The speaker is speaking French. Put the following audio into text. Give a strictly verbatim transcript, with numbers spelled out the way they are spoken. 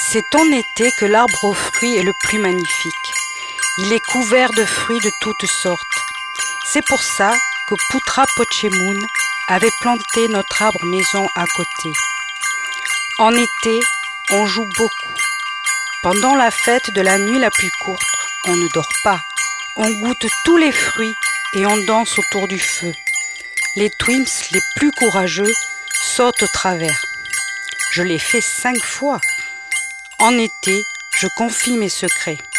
C'est en été que l'arbre aux fruits est le plus magnifique. Il est couvert de fruits de toutes sortes. C'est pour ça que Putra Pochemun avait planté notre arbre maison à côté. En été, on joue beaucoup. Pendant la fête de la nuit la plus courte, on ne dort pas. On goûte tous les fruits et on danse autour du feu. Les twins les plus courageux sautent au travers. Je l'ai fait cinq fois. En été, je confie mes secrets.